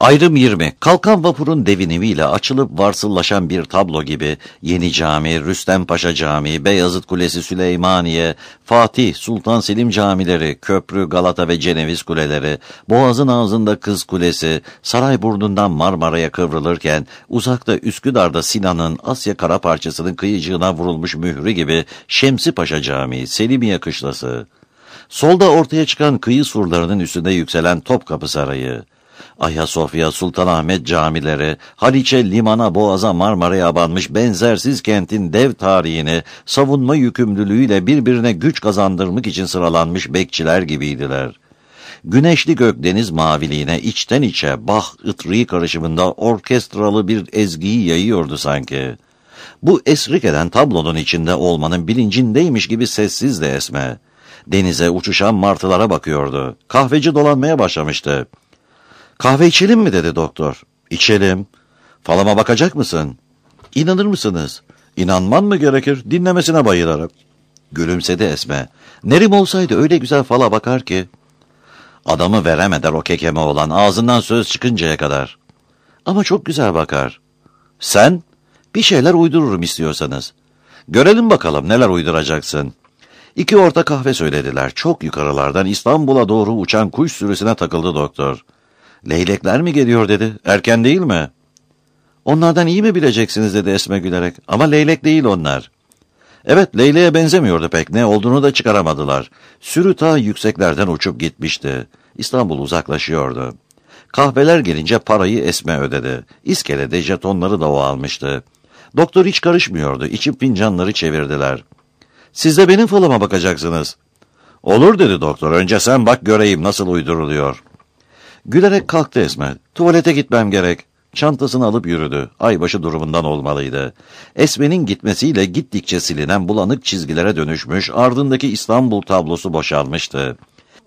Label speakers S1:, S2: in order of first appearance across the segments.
S1: Ayrım 20. Kalkan vapurun devinimiyle açılıp varsıllaşan bir tablo gibi Yeni Cami, Rüstem Paşa Camii, Beyazıt Kulesi, Süleymaniye, Fatih, Sultan Selim camileri, Köprü, Galata ve Ceneviz kuleleri, Boğaz'ın ağzında Kız Kulesi, Sarayburnu'ndan Marmara'ya kıvrılırken uzakta Üsküdar'da Sinan'ın Asya kara parçasının kıyıcığına vurulmuş mührü gibi Şemsi Paşa Camii, Selimiye Kışlası. Solda ortaya çıkan kıyı surlarının üstünde yükselen Topkapı Sarayı, Ayasofya, Sultanahmet camileri, Haliç'e, limana, Boğaz'a, Marmara'ya abanmış benzersiz kentin dev tarihini savunma yükümlülüğüyle birbirine güç kazandırmak için sıralanmış bekçiler gibiydiler. Güneşli gök deniz maviliğine içten içe Bach-ıtri karışımında orkestralı bir ezgiyi yayıyordu sanki. Bu esrik eden tablonun içinde olmanın bilincindeymiş gibi sessiz de Esme. Denize uçuşan martılara bakıyordu. Kahveci dolanmaya başlamıştı. "Kahve içelim mi?" dedi doktor. "İçelim." "Falama bakacak mısın?" "İnanır mısınız?" "İnanman mı gerekir? Dinlemesine bayılırım." Gülümsedi Esme. "Nerim olsaydı öyle güzel fala bakar ki." "Adamı veremeder o kekeme olan, ağzından söz çıkıncaya kadar." "Ama çok güzel bakar." "Sen?" "Bir şeyler uydururum istiyorsanız." "Görelim bakalım neler uyduracaksın." 2 orta kahve söylediler. Çok yukarılardan İstanbul'a doğru uçan kuş sürüsüne takıldı doktor. "Leylekler mi geliyor?" dedi. "Erken değil mi?" "Onlardan iyi mi bileceksiniz?" dedi Esme gülerek. "Ama leylek değil onlar." Evet, leyleğe benzemiyordu pek. Ne olduğunu da çıkaramadılar. Sürü ta yükseklerden uçup gitmişti. İstanbul uzaklaşıyordu. Kahveler gelince parayı Esme ödedi. İskelede jetonları da o almıştı. Doktor hiç karışmıyordu. İçip fincanları çevirdiler. "Siz de benim falıma bakacaksınız." "Olur," dedi doktor. "Önce sen bak göreyim nasıl uyduruluyor." Gülerek kalktı Esme. "Tuvalete gitmem gerek." Çantasını alıp yürüdü. Aybaşı durumundan olmalıydı. Esme'nin gitmesiyle gittikçe silinen bulanık çizgilere dönüşmüş, ardındaki İstanbul tablosu boşalmıştı.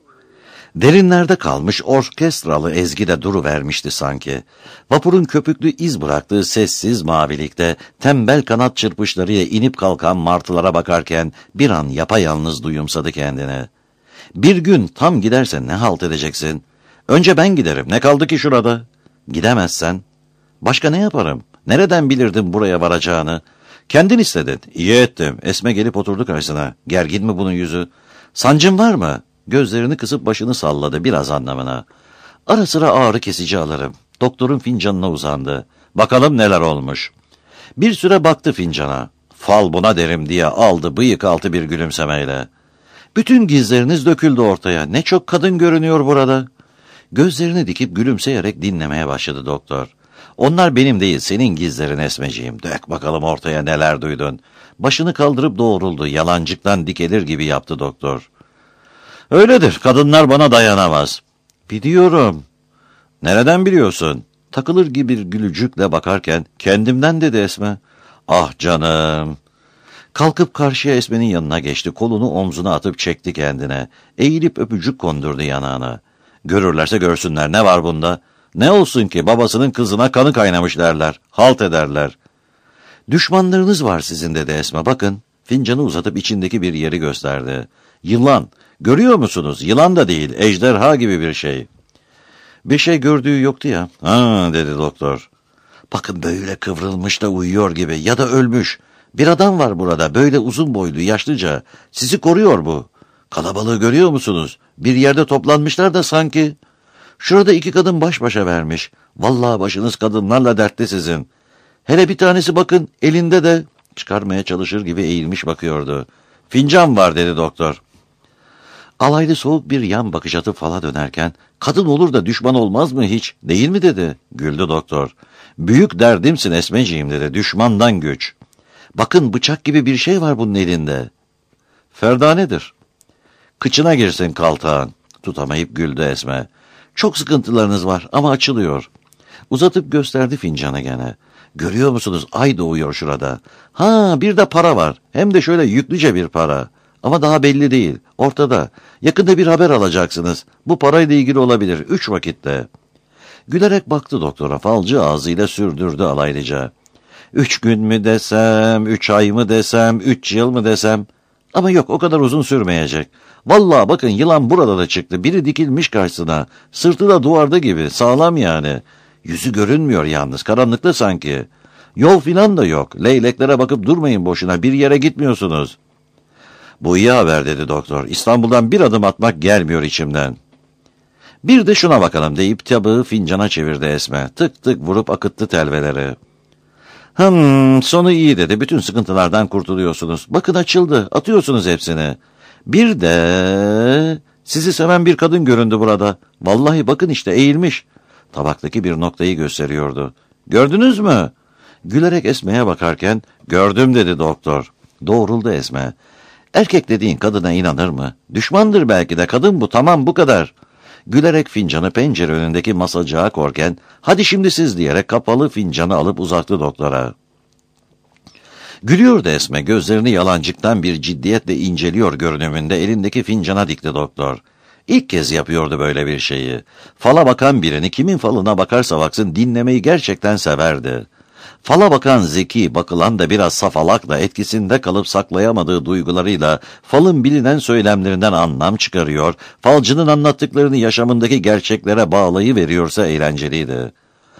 S1: Derinlerde kalmış orkestralı ezgi de duruvermişti sanki. Vapurun köpüklü iz bıraktığı sessiz mavilikte tembel kanat çırpışlarıyla inip kalkan martılara bakarken bir an yapayalnız duyumsadı kendine. "Bir gün tam gidersen ne halt edeceksin?" "Önce ben giderim. Ne kaldı ki şurada?" "Gidemezsen?" "Başka ne yaparım? Nereden bilirdim buraya varacağını?" "Kendin istedin." "İyi ettim." Esme gelip oturdu karşısına. "Gergin mi bunun yüzü?" "Sancın var mı?" Gözlerini kısıp başını salladı biraz anlamına. "Ara sıra ağrı kesici alırım." Doktorun fincanına uzandı. "Bakalım neler olmuş." Bir süre baktı fincana. "Fal buna derim," diye aldı bıyık altı bir gülümsemeyle. "Bütün gizleriniz döküldü ortaya. Ne çok kadın görünüyor burada." Gözlerini dikip gülümseyerek dinlemeye başladı doktor. "Onlar benim değil, senin gizlerin Esmeciğim. Dök bakalım ortaya neler duydun." Başını kaldırıp doğruldu. Yalancıktan dikelir gibi yaptı doktor. "Öyledir, kadınlar bana dayanamaz." "Biliyorum." "Nereden biliyorsun?" Takılır gibi bir gülücükle bakarken, "Kendimden," dedi Esme. "Ah canım." Kalkıp karşıya Esme'nin yanına geçti. Kolunu omzuna atıp çekti kendine. Eğilip öpücük kondurdu yanağına. "Görürlerse görsünler, ne var bunda? Ne olsun ki babasının kızına kanı kaynamış derler. Halt ederler." "Düşmanlarınız var sizin," dedi Esme. "Bakın." Fincanı uzatıp içindeki bir yeri gösterdi. "Yılan. Görüyor musunuz? Yılan da değil, ejderha gibi bir şey." "Bir şey gördüğü yoktu ya." "Ha," dedi doktor. "Bakın böyle kıvrılmış da uyuyor gibi ya da ölmüş. Bir adam var burada, böyle uzun boylu, yaşlıca. Sizi koruyor bu. Kalabalığı görüyor musunuz? Bir yerde toplanmışlar da sanki. Şurada 2 kadın baş başa vermiş. Vallahi başınız kadınlarla dertli sizin. Hele bir tanesi bakın, elinde de..." Çıkarmaya çalışır gibi eğilmiş bakıyordu. "Fincan var," dedi doktor. Alaylı soğuk bir yan bakış atıp fala dönerken, "Kadın olur da düşman olmaz mı hiç, değil mi?" dedi. Güldü doktor. "Büyük derdimsin Esmeciğim," dedi. "Düşmandan güç. Bakın bıçak gibi bir şey var bunun elinde." "Ferdanedir." "Kıçına girsin kaltağın." Tutamayıp güldü Esme. "Çok sıkıntılarınız var ama açılıyor." Uzatıp gösterdi fincanı gene. "Görüyor musunuz, ay doğuyor şurada. Ha, bir de para var, hem de şöyle yüklüce bir para. Ama daha belli değil, ortada. Yakında bir haber alacaksınız. Bu parayla ilgili olabilir, 3 vakitte." Gülerek baktı doktora, falcı ağzıyla sürdürdü alaylıca. 3 gün mü desem, 3 ay mı desem, 3 yıl mı desem? Ama yok, o kadar uzun sürmeyecek. Vallahi bakın, yılan burada da çıktı. Biri dikilmiş karşısına. Sırtı da duvarda gibi, sağlam yani. Yüzü görünmüyor yalnız, karanlıkta sanki. Yol filan da yok. Leyleklere bakıp durmayın boşuna, bir yere gitmiyorsunuz. Bu iyi haber dedi doktor. İstanbul'dan bir adım atmak gelmiyor içimden. Bir de şuna bakalım deyip tabağı fincana çevirdi Esme. Tık tık vurup akıttı telveleri. Sonu iyi dedi. Bütün sıkıntılardan kurtuluyorsunuz. Bakın açıldı. Atıyorsunuz hepsini. Bir de sizi seven bir kadın göründü burada. Vallahi bakın işte eğilmiş. Tabaktaki bir noktayı gösteriyordu. Gördünüz mü? Gülerek Esme'ye bakarken gördüm dedi doktor. Doğruldu Esme. Erkek dediğin kadına inanır mı? Düşmandır belki de, kadın bu, tamam bu kadar. Gülerek fincanı pencere önündeki masacığa korken hadi şimdi siz diyerek kapalı fincanı alıp uzattı doktora. Gülüyordu Esme, gözlerini yalancıktan bir ciddiyetle inceliyor görünümünde elindeki fincana dikti doktor. İlk kez yapıyordu böyle bir şeyi. Fala bakan birini kimin falına bakarsa baksın dinlemeyi gerçekten severdi. Fala bakan zeki, bakılan da biraz safalakla etkisinde kalıp saklayamadığı duygularıyla falın bilinen söylemlerinden anlam çıkarıyor, falcının anlattıklarını yaşamındaki gerçeklere bağlayıveriyorsa eğlenceliydi.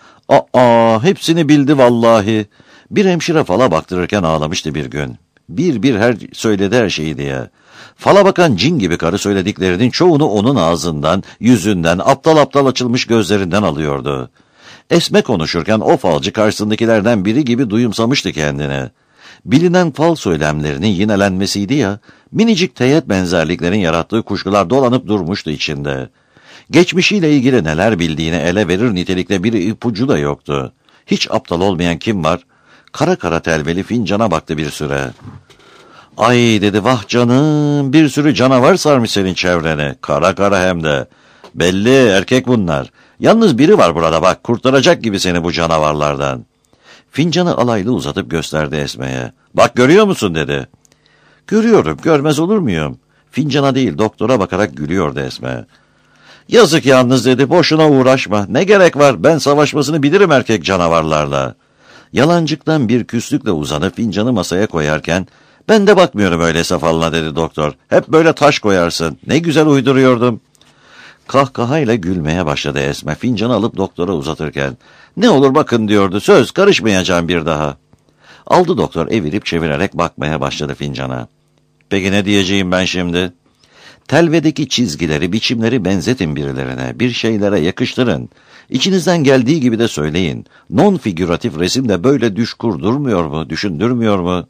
S1: Hepsini bildi vallahi. Bir hemşire fala baktırırken ağlamıştı bir gün. Bir söyledi her şeyi diye. Fala bakan cin gibi karı söylediklerinin çoğunu onun ağzından, yüzünden, aptal aptal açılmış gözlerinden alıyordu. Esme konuşurken o falcı karşısındakilerden biri gibi duyumsamıştı kendini. Bilinen fal söylemlerinin yinelenmesiydi ya, minicik teyit benzerliklerin yarattığı kuşkular dolanıp durmuştu içinde. Geçmişiyle ilgili neler bildiğini ele verir nitelikte bir ipucu da yoktu. Hiç aptal olmayan kim var? Kara kara telveli fincana baktı bir süre. Ay dedi, vah canım, bir sürü canavar sarmış senin çevreni. Kara kara hem de. Belli erkek bunlar. Yalnız biri var burada bak, kurtaracak gibi seni bu canavarlardan. Fincanı alaylı uzatıp gösterdi Esme'ye. Bak görüyor musun dedi. Görüyorum, görmez olur muyum? Fincana değil doktora bakarak gülüyordu Esme. Yazık yalnız dedi, boşuna uğraşma. Ne gerek var, ben savaşmasını bilirim erkek canavarlarla. Yalancıktan bir küslükle uzanıp fincanı masaya koyarken ben de bakmıyorum öyleyse falına dedi doktor. Hep böyle taş koyarsın. Ne güzel uyduruyordum. Kahkahayla gülmeye başladı Esme fincanı alıp doktora uzatırken. Ne olur bakın diyordu, söz karışmayacağım bir daha. Aldı doktor evirip çevirerek bakmaya başladı fincana. Peki ne diyeceğim ben şimdi? Telvedeki çizgileri, biçimleri benzetin birilerine, bir şeylere yakıştırın. İçinizden geldiği gibi de söyleyin. Non-figüratif resim de böyle düş kurdurmuyor mu, düşündürmüyor mu?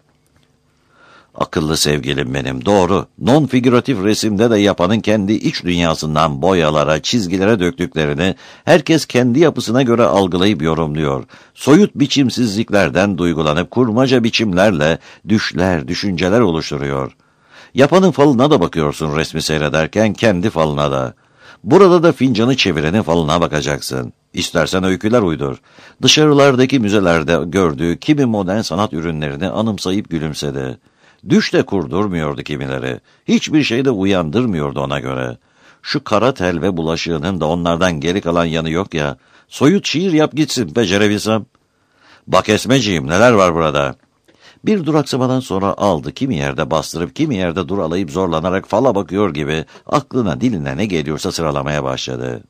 S1: Akıllı sevgilim benim, doğru. Non-figüratif resimde de yapanın kendi iç dünyasından boyalara, çizgilere döktüklerini herkes kendi yapısına göre algılayıp yorumluyor. Soyut biçimsizliklerden duygulanıp kurmaca biçimlerle düşler, düşünceler oluşturuyor. Yapanın falına da bakıyorsun resmi seyrederken, kendi falına da. Burada da fincanı çevirenin falına bakacaksın. İstersen öyküler uydur. Dışarılardaki müzelerde gördüğü kimi modern sanat ürünlerini anımsayıp gülümsedi. Düş de kurdurmuyordu kimileri. Hiçbir şey de uyandırmıyordu ona göre. Şu kara tel ve bulaşığının da onlardan geri kalan yanı yok ya. Soyut şiir yap gitsin, becerebilsem. Bak Esmeciğim, neler var burada. Bir duraksamadan sonra aldı, kimi yerde bastırıp kimi yerde duralayıp zorlanarak fala bakıyor gibi aklına diline ne geliyorsa sıralamaya başladı.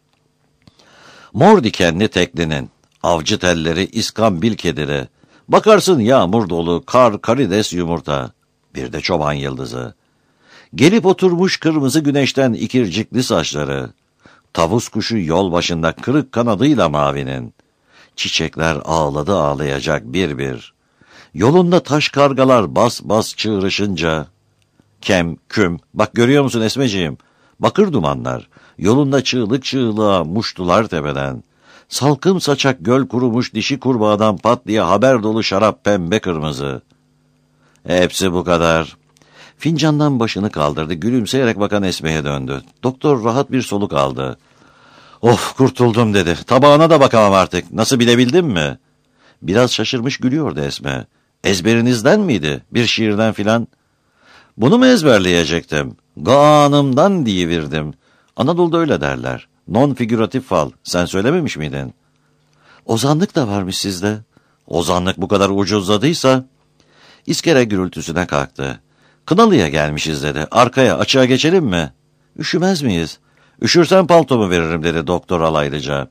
S1: Mor dikenli teklinin, avcı telleri, iskambil kediri, bakarsın yağmur dolu, kar, karides, yumurta, bir de çoban yıldızı. Gelip oturmuş kırmızı güneşten ikircikli saçları, tavus kuşu yol başında kırık kanadıyla mavinin. Çiçekler ağladı ağlayacak bir bir. Yolunda taş kargalar bas bas çığırışınca, kem, küm, bak görüyor musun Esmeciğim? Bakır dumanlar, yolunda çığlık çığlığa muştular tepeden. Salkım saçak göl kurumuş dişi kurbağadan pat diye haber dolu şarap pembe kırmızı. Hepsi bu kadar. Fincandan başını kaldırdı, gülümseyerek bakan Esme'ye döndü. Doktor rahat bir soluk aldı. Of, kurtuldum dedi. Tabağına da bakamam artık. Nasıl, bilebildin mi? Biraz şaşırmış gülüyordu Esme. Ezberinizden miydi? Bir şiirden filan? Bunu mu ezberleyecektim? Ganımdan diyiverdim. Anadolu'da öyle derler. Non-figüratif fal. Sen söylememiş miydin? Ozanlık da varmış sizde. Ozanlık bu kadar ucuzladıysa... İskele gürültüsüne kalktı. Kınalı'ya gelmişiz dedi. Arkaya, açığa geçelim mi? Üşümez miyiz? Üşürsen paltomu veririm dedi doktor alaylıca.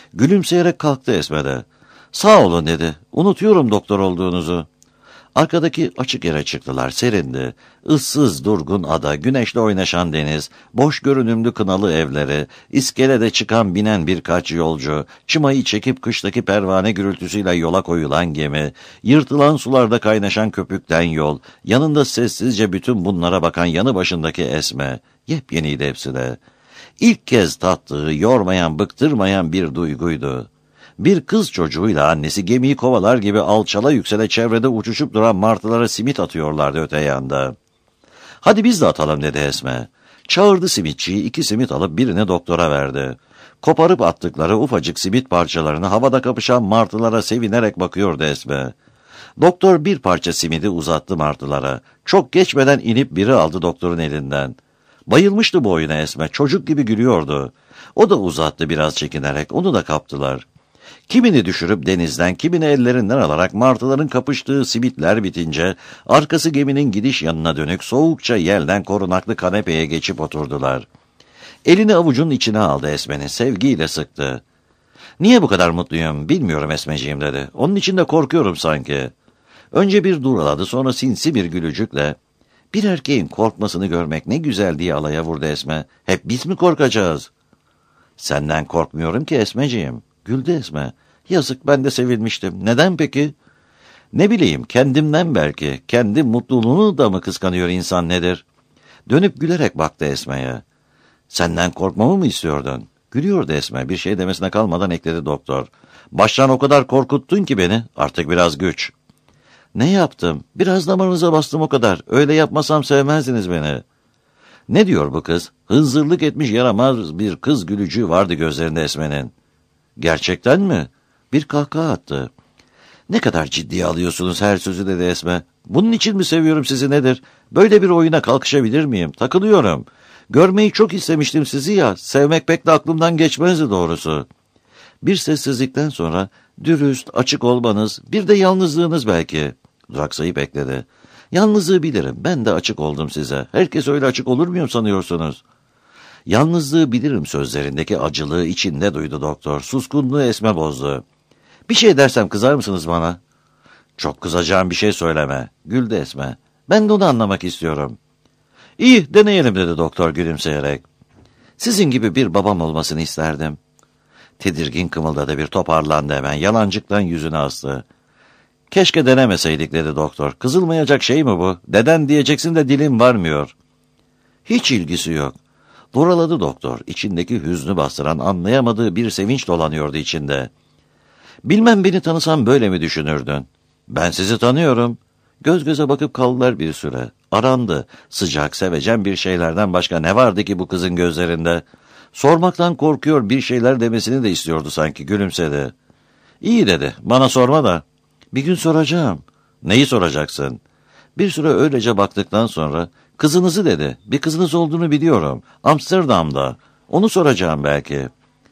S1: Gülümseyerek kalktı Esme de. Sağ olun dedi. Unutuyorum doktor olduğunuzu. Arkadaki açık yere çıktılar, serindi. Issız durgun ada, güneşle oynaşan deniz, boş görünümlü kınalı evleri, iskelede çıkan binen birkaç yolcu, çımayı çekip kıştaki pervane gürültüsüyle yola koyulan gemi, yırtılan sularda kaynaşan köpükten yol, yanında sessizce bütün bunlara bakan yanı başındaki Esme. Yepyeniydi hepsi de. İlk kez tattığı, yormayan, bıktırmayan bir duyguydu. Bir kız çocuğuyla annesi gemiyi kovalar gibi alçala yüksele çevrede uçuşup duran martılara simit atıyorlardı öte yanda. Hadi biz de atalım dedi Esme. Çağırdı simitçiyi, 2 simit alıp birini doktora verdi. Koparıp attıkları ufacık simit parçalarını havada kapışan martılara sevinerek bakıyordu Esme. Doktor bir parça simidi uzattı martılara. Çok geçmeden inip biri aldı doktorun elinden. Bayılmıştı bu oyuna Esme, çocuk gibi gülüyordu. O da uzattı biraz çekinerek, onu da kaptılar. Kimini düşürüp denizden, kimini ellerinden alarak martıların kapıştığı simitler bitince, arkası geminin gidiş yanına dönük soğukça yelden korunaklı kanepeye geçip oturdular. Elini avucunun içine aldı Esme'nin, sevgiyle sıktı. Niye bu kadar mutluyum bilmiyorum Esmeciğim dedi. Onun için de korkuyorum sanki. Önce bir duraladı, sonra sinsi bir gülücükle, bir erkeğin korkmasını görmek ne güzel diye alaya vurdu Esme. Hep biz mi korkacağız? Senden korkmuyorum ki Esmeciğim. Güldü Esme. Yazık, ben de sevilmiştim. Neden peki? Ne bileyim, kendimden belki. Kendi mutluluğunu da mı kıskanıyor insan nedir? Dönüp gülerek baktı Esme'ye. Senden korkmamı mı istiyordun? Gülüyordu Esme. Bir şey demesine kalmadan ekledi doktor. Baştan o kadar korkuttun ki beni. Artık biraz güç. Ne yaptım? Biraz damarınıza bastım o kadar. Öyle yapmasam sevmezdiniz beni. Ne diyor bu kız? Hınzırlık etmiş yaramaz bir kız gülücüğü vardı gözlerinde Esme'nin. Gerçekten mi? Bir kahkaha attı. Ne kadar ciddiye alıyorsunuz her sözü dedi Esme. Bunun için mi seviyorum sizi nedir? Böyle bir oyuna kalkışabilir miyim? Takılıyorum. Görmeyi çok istemiştim sizi ya. Sevmek pek de aklımdan geçmezdi doğrusu. Bir sessizlikten sonra dürüst, açık olmanız, bir de yalnızlığınız belki. Duraksayıp bekledi. Yalnızlığı bilirim. Ben de açık oldum size. Herkes öyle açık olur muyum sanıyorsunuz? Yalnızlığı bilirim sözlerindeki acılığı içinde duydu doktor. Suskunluğu Esme bozdu. Bir şey dersem kızar mısınız bana? Çok kızacağım bir şey söyleme. Güldü Esme. Ben de onu anlamak istiyorum. İyi, deneyelim dedi doktor gülümseyerek. Sizin gibi bir babam olmasını isterdim. Tedirgin kımıldadı, bir toparlandı hemen. Yalancıktan yüzünü astı. Keşke denemeseydik dedi doktor. Kızılmayacak şey mi bu? Deden diyeceksin de dilim varmıyor. Hiç ilgisi yok. Buraladı doktor. İçindeki hüznü bastıran, anlayamadığı bir sevinç dolanıyordu içinde. Bilmem beni tanısan böyle mi düşünürdün? Ben sizi tanıyorum. Göz göze bakıp kaldılar bir süre. Arandı. Sıcak, sevecen bir şeylerden başka ne vardı ki bu kızın gözlerinde? Sormaktan korkuyor, bir şeyler demesini de istiyordu sanki, gülümsedi. İyi dedi, bana sorma da. Bir gün soracağım. Neyi soracaksın? Bir süre öylece baktıktan sonra, kızınızı dedi. Bir kızınız olduğunu biliyorum. Amsterdam'da. Onu soracağım belki.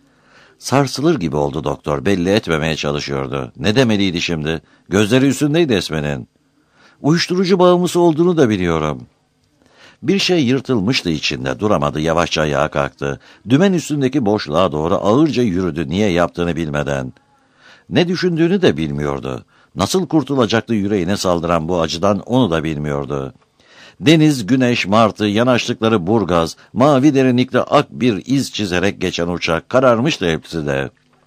S1: Sarsılır gibi oldu doktor. Belli etmemeye çalışıyordu. Ne demeliydi şimdi? Gözleri üstündeydi Esme'nin. Uyuşturucu bağımlısı olduğunu da biliyorum. Bir şey yırtılmıştı içinde. Duramadı, yavaşça ayağa kalktı. Dümen üstündeki boşluğa doğru ağırca yürüdü, niye yaptığını bilmeden. Ne düşündüğünü de bilmiyordu. Nasıl kurtulacaktı yüreğine saldıran bu acıdan, onu da bilmiyordu. Deniz, güneş, martı, yanaştıkları Burgaz, mavi derinlikte ak bir iz çizerek geçen uçak, kararmıştı hepsi de.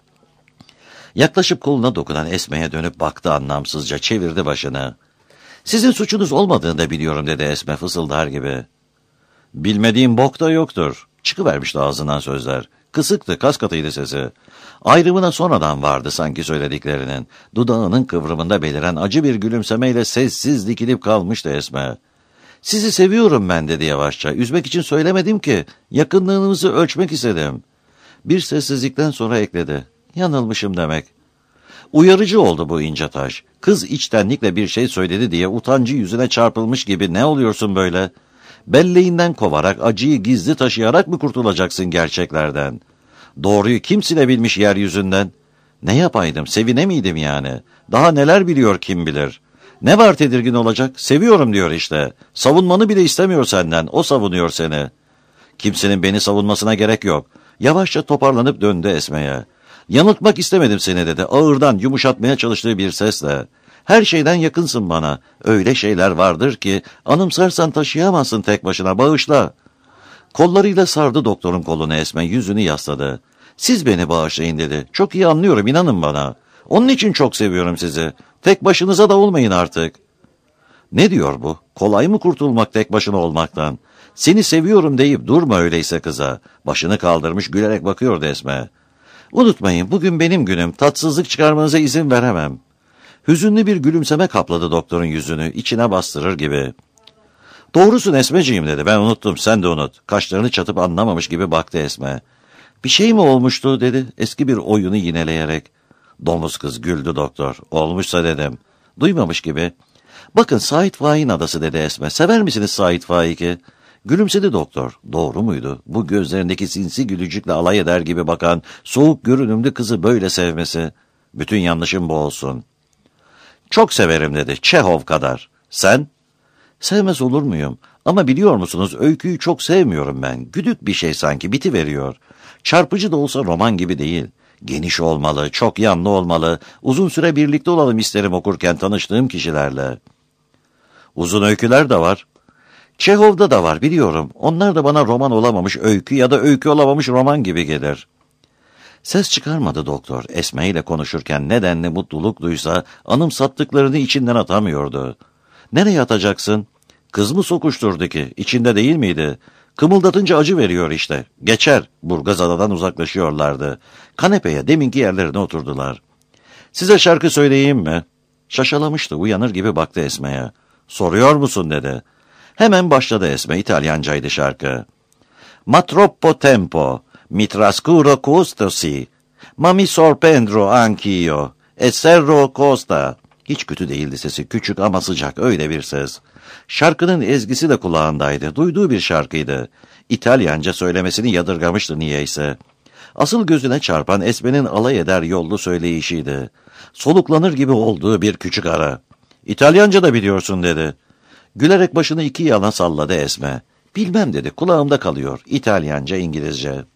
S1: Yaklaşıp koluna dokunan Esme'ye dönüp baktı anlamsızca, çevirdi başını. Sizin suçunuz olmadığını da biliyorum dedi Esme fısıldar gibi. Bilmediğim bok da yoktur. Çıkıvermişti ağzından sözler. Kısıktı, kas katıydı sesi. Ayrımına sonradan vardı sanki söylediklerinin. Dudağının kıvrımında beliren acı bir gülümsemeyle sessiz dikilip kalmıştı Esme. Sizi seviyorum ben dedi yavaşça. Üzmek için söylemedim ki. Yakınlığınızı ölçmek istedim. Bir sessizlikten sonra ekledi. Yanılmışım demek. Uyarıcı oldu bu ince taş. Kız içtenlikle bir şey söyledi diye utancı yüzüne çarpılmış gibi ne oluyorsun böyle? Belleğinden kovarak, acıyı gizli taşıyarak mı kurtulacaksın gerçeklerden? Doğruyu kim silebilmiş yeryüzünden? Ne yapaydım, sevine miydim yani? Daha neler biliyor kim bilir? Ne var tedirgin olacak? Seviyorum diyor işte. Savunmanı bile istemiyor senden, o savunuyor seni. Kimsenin beni savunmasına gerek yok. Yavaşça toparlanıp döndü Esme'ye. Yanıltmak istemedim seni dedi, ağırdan yumuşatmaya çalıştığı bir sesle. Her şeyden yakınsın bana. Öyle şeyler vardır ki anımsarsan taşıyamazsın tek başına, bağışla. Kollarıyla sardı doktorun kolunu Esme, yüzünü yasladı. Siz beni bağışlayın dedi. Çok iyi anlıyorum, inanın bana. Onun için çok seviyorum sizi. Tek başınıza da olmayın artık. Ne diyor bu? Kolay mı kurtulmak tek başına olmaktan? Seni seviyorum deyip durma öyleyse kıza. Başını kaldırmış gülerek bakıyordu Esme. Unutmayın, bugün benim günüm. Tatsızlık çıkarmanıza izin veremem. Hüzünlü bir gülümseme kapladı doktorun yüzünü, içine bastırır gibi. Doğrusun Esmeciğim dedi, ben unuttum, sen de unut. Kaşlarını çatıp anlamamış gibi baktı Esme. Bir şey mi olmuştu dedi, eski bir oyunu yineleyerek. Domuz kız güldü doktor. Olmuşsa dedim. Duymamış gibi. Bakın Sait Faik'in adası dedi Esme. Sever misiniz Sait Faik'i? Gülümsedi doktor. Doğru muydu? Bu gözlerindeki sinsi gülücükle alay eder gibi bakan, soğuk görünümlü kızı böyle sevmesi. Bütün yanlışım bu olsun. Çok severim dedi. Çehov kadar. Sen? Sevmez olur muyum? Ama biliyor musunuz, öyküyü çok sevmiyorum ben. Güdük bir şey sanki, bitiveriyor. Çarpıcı da olsa roman gibi değil. Geniş olmalı, çok yanlı olmalı. Uzun süre birlikte olalım isterim okurken tanıştığım kişilerle. Uzun öyküler de var. Çehov'da da var biliyorum. Onlar da bana roman olamamış öykü ya da öykü olamamış roman gibi gelir. Ses çıkarmadı doktor. Esme ile konuşurken nedenli mutluluk duysa anımsattıklarını içinden atamıyordu. Nereye atacaksın? Kız mı sokuşturdu ki? İçinde değil miydi? Kımıldatınca acı veriyor işte. Geçer. Burgazada'dan uzaklaşıyorlardı. Kanepeye deminki yerlerine oturdular. Size şarkı söyleyeyim mi? Şaşalamıştı. Uyanır gibi baktı Esme'ye. Soruyor musun dedi. Hemen başladı Esme. İtalyancaydı şarkı. Ma troppo tempo, mi trascuro custosi, ma mi sorprendo anch'io, e serro costa. Hiç kötü değildi sesi, küçük ama sıcak, öyle bir ses. Şarkının ezgisi de kulağındaydı, duyduğu bir şarkıydı. İtalyanca söylemesini yadırgamıştı niyeyse. Asıl gözüne çarpan Esme'nin alay eder yollu söyleyişiydi. Soluklanır gibi olduğu bir küçük ara. İtalyanca da biliyorsun dedi. Gülerek başını iki yana salladı Esme. Bilmem dedi, kulağımda kalıyor. İtalyanca, İngilizce.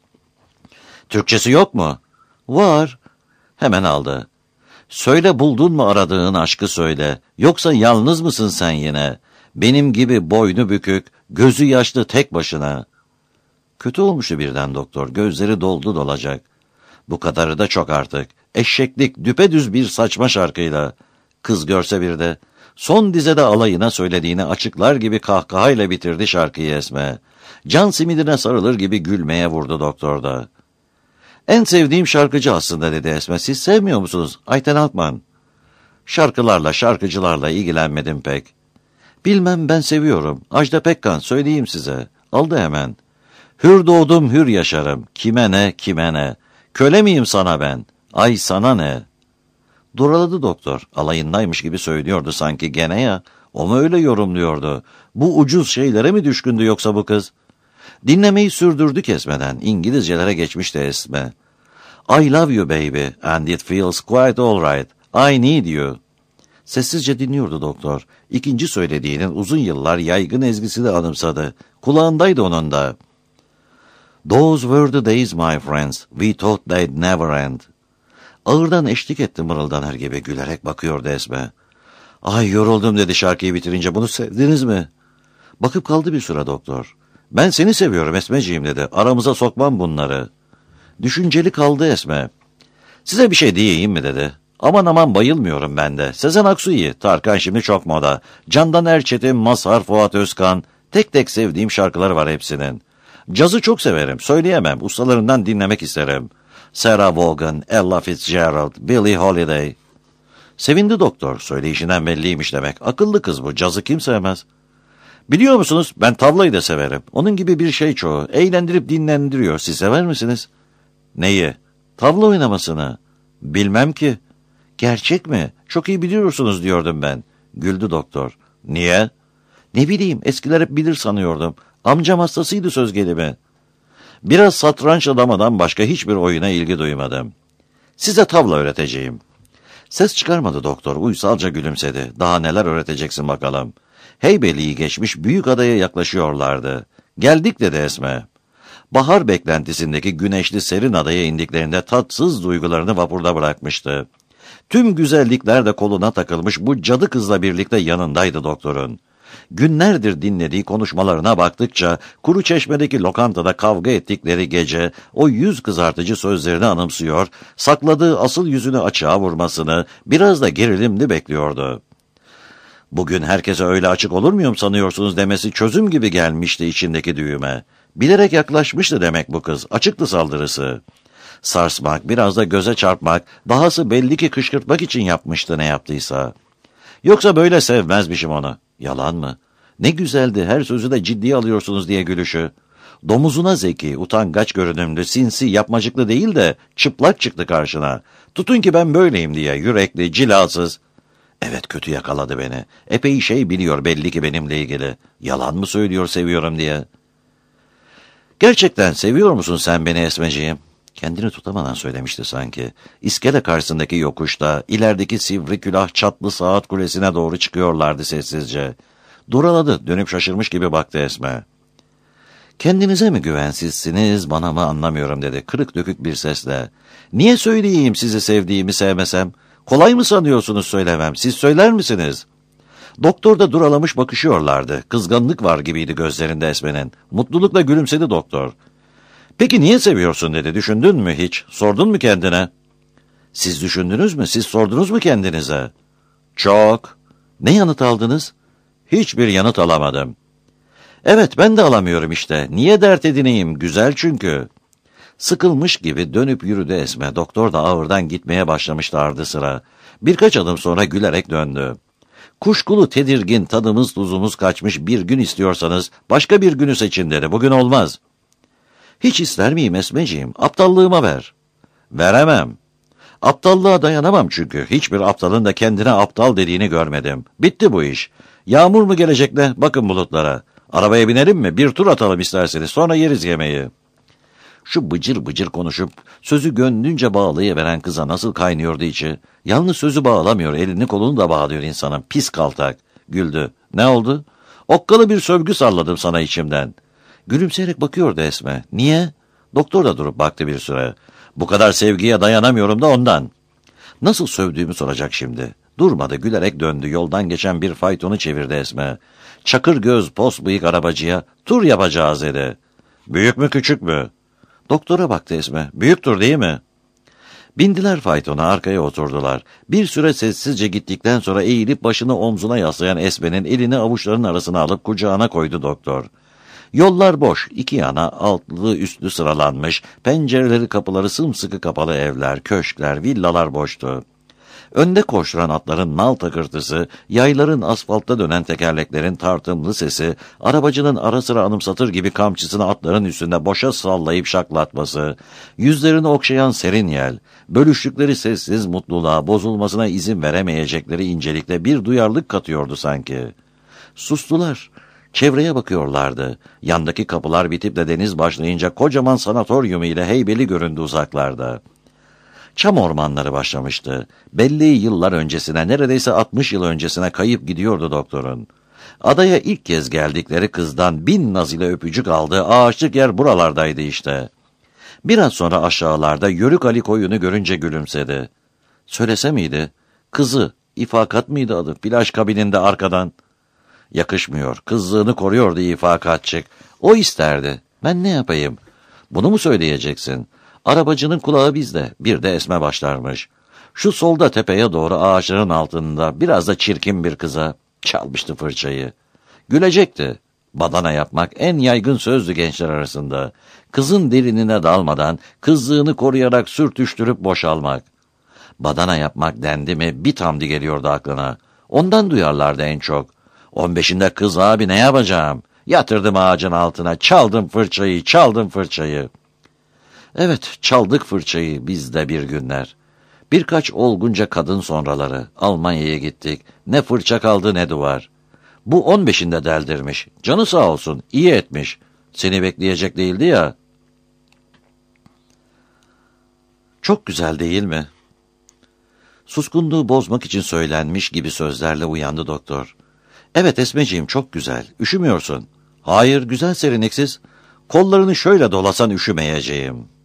S1: Türkçesi yok mu? Var. Hemen aldı. Söyle, buldun mu aradığın aşkı söyle. Yoksa yalnız mısın sen yine? Benim gibi boynu bükük, gözü yaşlı tek başına. Kötü olmuştu birden doktor. Gözleri doldu dolacak. Bu kadarı da çok artık. Eşeklik, düpedüz bir saçma şarkıyla. Kız görse bir de. Son dizede alayına söylediğini açıklar gibi kahkahayla bitirdi şarkıyı Esme. Can simidine sarılır gibi gülmeye vurdu doktor da. En sevdiğim şarkıcı aslında dedi Esme. Siz sevmiyor musunuz Ayten Alpman? Şarkılarla, şarkıcılarla ilgilenmedim pek. Bilmem, ben seviyorum. Ajda Pekkan, söyleyeyim size. Aldı hemen. Hür doğdum, hür yaşarım. Kime ne, kime ne. Köle miyim sana ben? Ay sana ne? Duraladı doktor. Alayındaymış gibi söylüyordu sanki gene ya. O mu öyle yorumluyordu? Bu ucuz şeylere mi düşkündü yoksa bu kız? Dinlemeyi sürdürdü kesmeden. İngilizcelere geçmişti Esme. I love you baby and it feels quite alright. I need you. Sessizce dinliyordu doktor. İkinci söylediğinin uzun yıllar yaygın ezgisi de anımsadı. Kulağındaydı onun da. Those were the days my friends. We thought they'd never end. Ağırdan eşlik etti mırıldanar gibi, gülerek bakıyordu Esme. Ay yoruldum dedi şarkıyı bitirince. Bunu sevdiniz mi? Bakıp kaldı bir süre doktor. Ben seni seviyorum Esmeciğim dedi. Aramıza sokmam bunları. Düşünceli kaldı Esme. Size bir şey diyeyim mi dedi. Aman aman bayılmıyorum ben de. Sezen Aksu iyi. Tarkan şimdi çok moda. Candan Erçetin, Mazhar, Fuat Özkan. Tek tek sevdiğim şarkıları var hepsinin. Cazı çok severim. Söyleyemem. Ustalarından dinlemek isterim. Sarah Vaughan, Ella Fitzgerald, Billie Holiday. Sevindi doktor. Söyleyişinden belliymiş demek. Akıllı kız bu. Cazı kim sevmez? Biliyor musunuz, ben tavlayı da severim. Onun gibi bir şey çoğu. Eğlendirip dinlendiriyor. Siz sever misiniz? Neyi? Tavla oynamasını. Bilmem ki. Gerçek mi? Çok iyi biliyorsunuz diyordum ben. Güldü doktor. Niye? Ne bileyim, eskiler hep bilir sanıyordum. Amcam hastasıydı söz gelimi. Biraz satranç adamadan başka hiçbir oyuna ilgi duymadım. Size tavla öğreteceğim. Ses çıkarmadı doktor. Uysalca gülümsedi. Daha neler öğreteceksin bakalım. Heybeli'yi geçmiş büyük adaya yaklaşıyorlardı. Geldik dedi Esme. Bahar beklentisindeki güneşli serin adaya indiklerinde tatsız duygularını vapurda bırakmıştı. Tüm güzellikler de koluna takılmış bu cadı kızla birlikte yanındaydı doktorun. Günlerdir dinlediği konuşmalarına baktıkça Kuruçeşme'deki lokantada kavga ettikleri gece o yüz kızartıcı sözlerini anımsıyor, sakladığı asıl yüzünü açığa vurmasını, biraz da gerilimli bekliyordu. Bugün herkese öyle açık olur muyum sanıyorsunuz demesi çözüm gibi gelmişti içindeki düğüme. Bilerek yaklaşmıştı demek bu kız, açıktı saldırısı. Sarsmak, biraz da göze çarpmak, dahası belli ki kışkırtmak için yapmıştı ne yaptıysa. Yoksa böyle sevmezmişim onu. Yalan mı? Ne güzeldi, her sözü de ciddiye alıyorsunuz diye gülüşü. Domuzuna zeki, utangaç görünümlü, sinsi, yapmacıklı değil de çıplak çıktı karşına. Tutun ki ben böyleyim diye, yürekli, cilasız. Evet, kötü yakaladı beni. Epey şey biliyor belli ki benimle ilgili. Yalan mı söylüyor seviyorum diye. Gerçekten seviyor musun sen beni Esmeciğim? Kendini tutamadan söylemişti sanki. İskele karşısındaki yokuşta, ilerideki sivri külah çatlı saat kulesine doğru çıkıyorlardı sessizce. Duraladı, dönüp şaşırmış gibi baktı Esme. Kendinize mi güvensizsiniz, bana mı anlamıyorum dedi, kırık dökük bir sesle. Niye söyleyeyim sizi sevdiğimi sevmesem? Kolay mı sanıyorsunuz söylemem, siz söyler misiniz? Doktor da duralamış bakışıyorlardı. Kızgınlık var gibiydi gözlerinde Esme'nin. Mutlulukla gülümsedi doktor. Peki niye seviyorsun dedi, düşündün mü hiç? Sordun mu kendine? Siz düşündünüz mü? Siz sordunuz mu kendinize? Çok. Ne yanıt aldınız? Hiçbir yanıt alamadım. Evet, ben de alamıyorum işte. Niye dert edineyim? Güzel çünkü. Sıkılmış gibi dönüp yürüdü Esme. Doktor da ağırdan gitmeye başlamıştı ardı sıra. Birkaç adım sonra gülerek döndü. Kuşkulu, tedirgin, tadımız tuzumuz kaçmış bir gün istiyorsanız başka bir günü seçin dedi. Bugün olmaz. Hiç ister miyim Esmeciğim? Aptallığıma ver. Veremem. Aptallığa dayanamam çünkü. Hiçbir aptalın da kendine aptal dediğini görmedim. Bitti bu iş. Yağmur mu gelecek ne? Bakın bulutlara. Arabaya binelim mi? Bir tur atalım isterseniz. Sonra yeriz yemeği. Şu bıcır bıcır konuşup sözü gönlünce bağlayıveren kıza nasıl kaynıyordu içi. Yalnız sözü bağlamıyor, elini kolunu da bağlıyor insanın. Pis kaltak. Güldü. Ne oldu? Okkalı bir sövgü salladım sana içimden. Gülümseyerek bakıyordu Esme. Niye? Doktor da durup baktı bir süre. Bu kadar sevgiye dayanamıyorum da ondan. Nasıl sövdüğümü soracak şimdi. Durmadı, gülerek döndü. Yoldan geçen bir faytonu çevirdi Esme. Çakır göz, pos bıyık arabacıya tur yapacağız dedi. Büyük mü küçük mü? Doktora baktı Esme. Büyüktür değil mi? Bindiler faytona, arkaya oturdular. Bir süre sessizce gittikten sonra eğilip başını omzuna yaslayan Esme'nin elini avuçlarının arasına alıp kucağına koydu doktor. Yollar boş, iki yana altlı üstlü sıralanmış, pencereleri kapıları sımsıkı kapalı evler, köşkler, villalar boştu. Önde koşturan atların nal takırtısı, yayların asfaltta dönen tekerleklerin tartımlı sesi, arabacının ara sıra anımsatır gibi kamçısını atların üstünde boşa sallayıp şaklatması, yüzlerini okşayan serin yel, bölüştükleri sessiz mutluluğa bozulmasına izin veremeyecekleri incelikle bir duyarlılık katıyordu sanki. Sustular. Çevreye bakıyorlardı. Yandaki kapılar bitip de deniz başlayınca kocaman sanatoryumu ile heybeli göründü uzaklarda. Çam ormanları başlamıştı. Belli yıllar öncesine, neredeyse 60 yıl öncesine kayıp gidiyordu doktorun. Adaya ilk kez geldikleri kızdan 1000 naz ile öpücük aldığı ağaçlık yer buralardaydı işte. Biraz sonra aşağılarda Yörük Ali koyunu görünce gülümsedi. Söylese miydi? Kızı, İfakat mıydı adı? Plaj kabininde arkadan. Yakışmıyor. Kızlığını koruyordu ifakatçık. O isterdi. Ben ne yapayım? Bunu mu söyleyeceksin? Arabacının kulağı bizde. Bir de Esme başlarmış. Şu solda tepeye doğru ağaçların altında biraz da çirkin bir kıza çalmıştı fırçayı. Gülecekti. Badana yapmak en yaygın sözdü gençler arasında. Kızın derinine dalmadan kızlığını koruyarak sürtüştürüp boşalmak. Badana yapmak dendi mi bir tamdi geliyordu aklına. Ondan duyarlardı en çok. 15'inde kız abi ne yapacağım? Yatırdım ağacın altına, çaldım fırçayı. Evet, çaldık fırçayı biz de bir günler. Birkaç olgunca kadın sonraları. Almanya'ya gittik. Ne fırça kaldı ne duvar. Bu 15'inde deldirmiş. Canı sağ olsun, iyi etmiş. Seni bekleyecek değildi ya. Çok güzel değil mi? Suskunluğu bozmak için söylenmiş gibi sözlerle uyandı doktor. Evet Esmeciğim, çok güzel. Üşümüyorsun. Hayır, güzel serinliksiz. Kollarını şöyle dolasan üşümeyeceğim.